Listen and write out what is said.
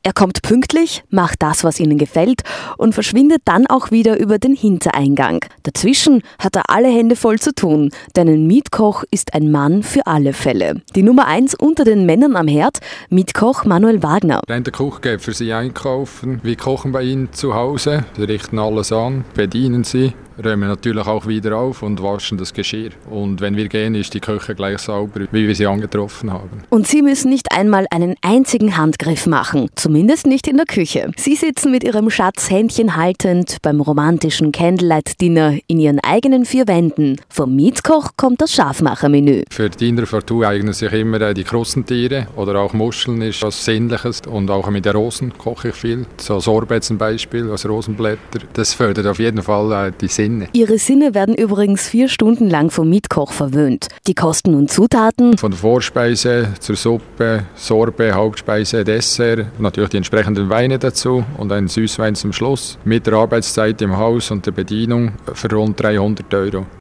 Er kommt pünktlich, macht das, was ihnen gefällt und verschwindet dann auch wieder über den Hintereingang. Dazwischen hat er alle Hände voll zu tun, denn ein Mietkoch ist ein Mann für alle Fälle. Die Nummer 1 unter den Männern am Herd, Mietkoch Manuel Wagner. Der Koch geht für Sie einkaufen, wir kochen bei Ihnen zu Hause, wir richten alles an, bedienen Sie, räumen natürlich auch wieder auf und waschen das Geschirr. Und wenn wir gehen, ist die Küche gleich sauber, wie wir sie angetroffen haben. Und Sie müssen nicht einmal einen einzigen Handgriff machen, zumindest nicht in der Küche. Sie sitzen mit Ihrem Schatz Händchen haltend beim romantischen Candlelight-Dinner in Ihren eigenen 4 Wänden. Vom Mietkoch kommt das Scharfmachermenü. Für die Dinnerpartie eignen sich immer die Krustentiere oder auch Muscheln ist was Sinnliches. Und auch mit den Rosen koche ich viel. So Sorbet zum Beispiel, aus Rosenblätter. Das fördert auf jeden Fall die Sinne. Ihre Sinne werden übrigens 4 Stunden lang vom Mietkoch verwöhnt. Die Kosten und Zutaten: von der Vorspeise zur Suppe, Sorbet, Hauptspeise, Dessert, natürlich die entsprechenden Weine dazu und einen Süßwein zum Schluss. Mit der Arbeitszeit im Haus und der Bedienung für rund 300 €.